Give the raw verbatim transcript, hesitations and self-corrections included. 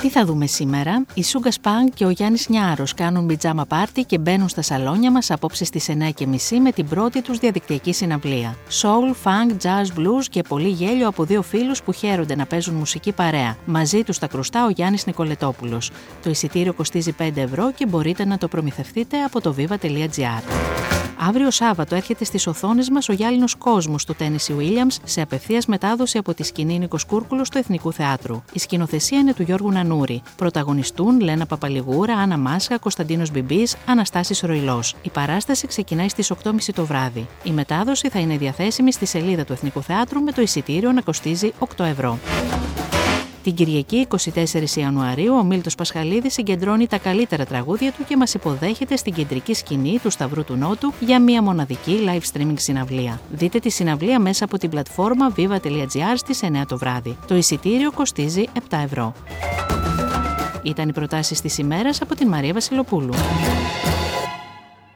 Τι θα δούμε σήμερα? Η Σούγκα Σπανκ και ο Γιάννης Νιάρος κάνουν πιτζάμα πάρτι και μπαίνουν στα σαλόνια μας απόψε στις εννιά και μισή με την πρώτη τους διαδικτυακή συναυλία. Soul, funk, jazz, blues και πολύ γέλιο από δύο φίλους που χαίρονται να παίζουν μουσική παρέα. Μαζί τους στα κρουστά ο Γιάννης Νικολετόπουλος. Το εισιτήριο κοστίζει πέντε ευρώ και μπορείτε να το προμηθευτείτε από το viva τελεία gr. Αύριο Σάββατο έρχεται στις οθόνες μας ο γυάλινος κόσμος του Τένισι Ουίλιαμς σε απευθείας μετάδοση από τη σκηνή Νίκος Κούρκουλος του Εθνικού Θεάτρου. Η σκηνοθεσία είναι του Γιώργου Νανούρη. Πρωταγωνιστούν Λένα Παπαλιγούρα, Άννα Μάσχα, Κωνσταντίνος Μπιμπής, Αναστάσης Ροϊλός. Η παράσταση ξεκινάει στις οκτώ και μισή το βράδυ. Η μετάδοση θα είναι διαθέσιμη στη σελίδα του Εθνικού Θεάτρου με το εισιτήριο να κοστίζει οκτώ ευρώ. Την Κυριακή εικοστή τέταρτη Ιανουαρίου ο Μίλτος Πασχαλίδης συγκεντρώνει τα καλύτερα τραγούδια του και μας υποδέχεται στην κεντρική σκηνή του Σταυρού του Νότου για μια μοναδική live streaming συναυλία. Δείτε τη συναυλία μέσα από την πλατφόρμα viva τελεία gr στις εννιά το βράδυ. Το εισιτήριο κοστίζει επτά ευρώ. Ήταν οι προτάσεις της ημέρας από την Μαρία Βασιλοπούλου.